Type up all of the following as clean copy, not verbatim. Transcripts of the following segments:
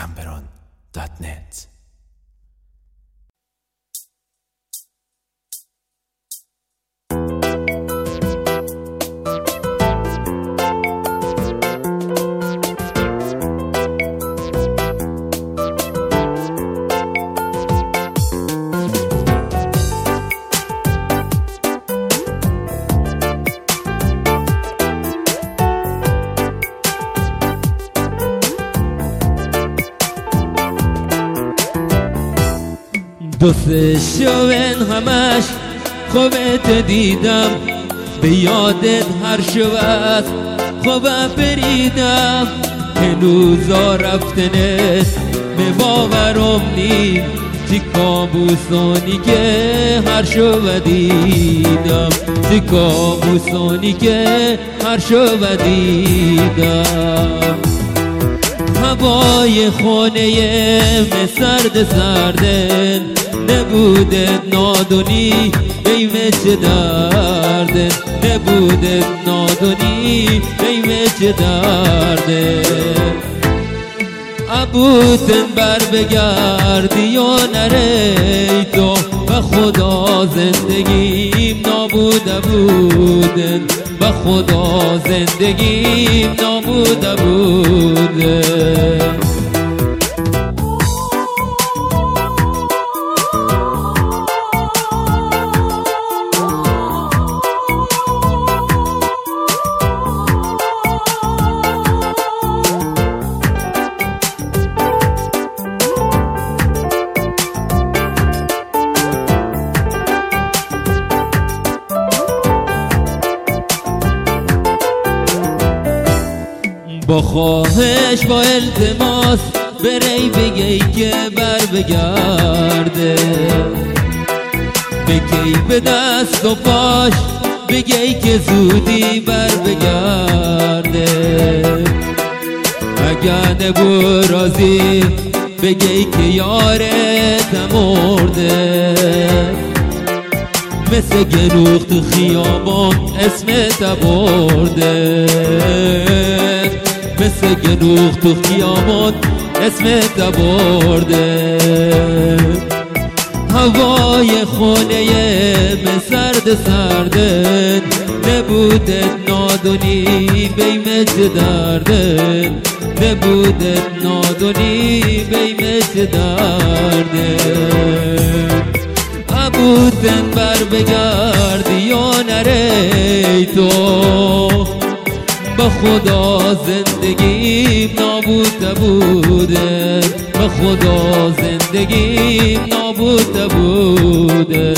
gamberon.net. دوست شوین همش خوبت دیدم، به یادت هر شوست خوبم بریدم. هنوزا رفتنت به باورم نی، تی کابوسانی که هر شو دیدم، تی کابوسانی که هر شو دیدم. هوای خونه سرد سردن نبودت نادونی بیمه چه دردن، نبودت نادونی بیمه چه دردن. عبوتن بر بگردی و نری تو و خدا زندگیم نابوده بودن، و خدا زندگیم نابوده بودن. با خواهش با التماس بری بگی که بر بگرده، بگی به دست و پاش بگی که زودی بر بگرده. اگر نبو راضی بگی که یارت مرده، مثل گلوخ تو خیابان اسمت برده، مثل گلوخ تو خیابان اسمت برده. هوای خونه سرد سردن نبودت نادونی بیمه چه دردن، نبودت نادونی بیمه چه دردن. عبوتن بر بگردی یا نری تو، به خدا زندگیم نابوده بوده، به خدا زندگیم نابوده بوده.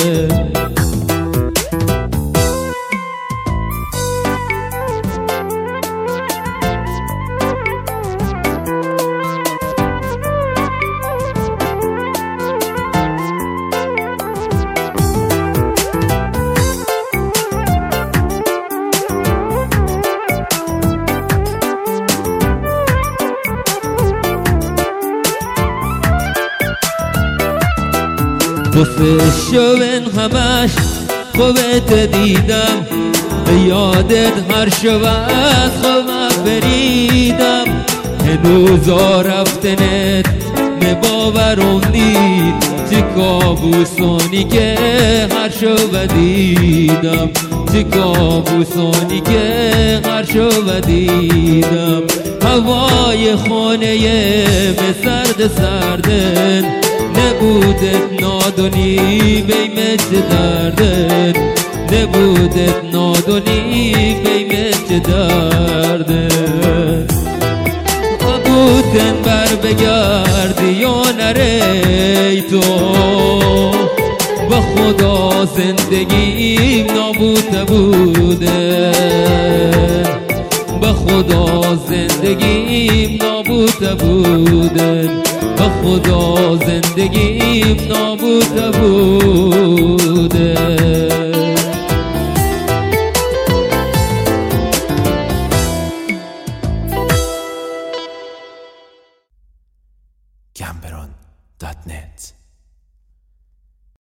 دوست شوین همش خوبت دیدم، به یادت هر شوست خوبم بریدم. هنوزا رفتنت به باورم نید، چه کابوسانی که هر شو دیدم، چه کابوسانی که هر شو دیدم. هوای خونه سرد سردن نبودت نادونی بیمه چه دردن، نبودت نادونی بیمه چه دردن. عبوتن بر بگردی یا نری تو، و خدا زندگیم نابوده بوده، به خدا زندگیم نابوده بودن، به خدا زندگیم نابوده بوده.